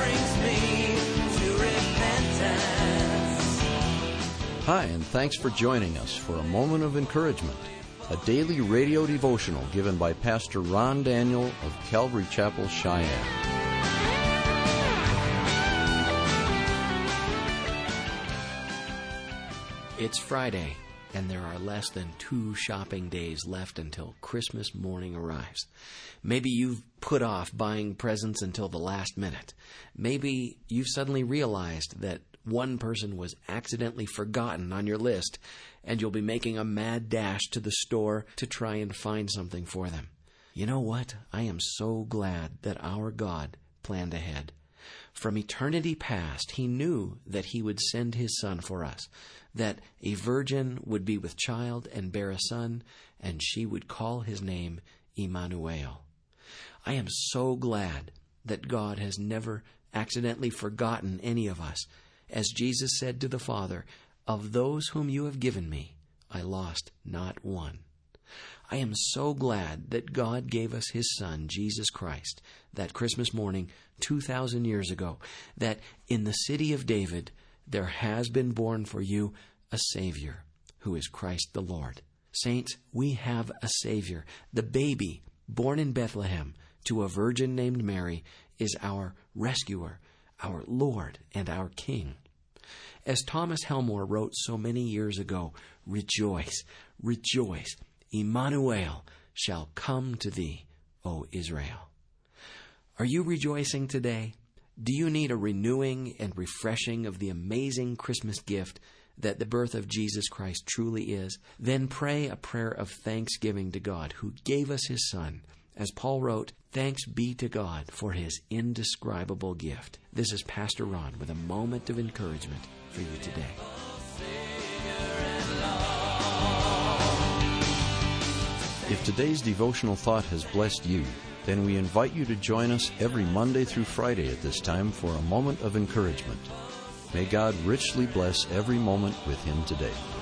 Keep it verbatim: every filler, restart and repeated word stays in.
brings me to repentance. Hi, and thanks for joining us for A Moment of Encouragement, a daily radio devotional given by Pastor Ron Daniel of Calvary Chapel, Cheyenne. It's Friday, and there are less than two shopping days left until Christmas morning arrives. Maybe you've put off buying presents until the last minute. Maybe you've suddenly realized that one person was accidentally forgotten on your list, and you'll be making a mad dash to the store to try and find something for them. You know what? I am so glad that our God planned ahead. From eternity past, He knew that He would send His Son for us, that a virgin would be with child and bear a son, and she would call His name Emmanuel. I am so glad that God has never accidentally forgotten any of us. As Jesus said to the Father, "Of those whom you have given me, I lost not one." I am so glad that God gave us His Son, Jesus Christ, that Christmas morning two thousand years ago, that in the city of David there has been born for you a Savior, who is Christ the Lord. Saints, we have a Savior. The baby born in Bethlehem to a virgin named Mary is our rescuer, our Lord, and our King. As Thomas Helmore wrote so many years ago, rejoice, rejoice. Emmanuel shall come to thee, O Israel. Are you rejoicing today? Do you need a renewing and refreshing of the amazing Christmas gift that the birth of Jesus Christ truly is? Then pray a prayer of thanksgiving to God, who gave us His Son. As Paul wrote, "Thanks be to God for His indescribable gift." This is Pastor Ron with a moment of encouragement for you today. If today's devotional thought has blessed you, then we invite you to join us every Monday through Friday at this time for A Moment of Encouragement. May God richly bless every moment with Him today.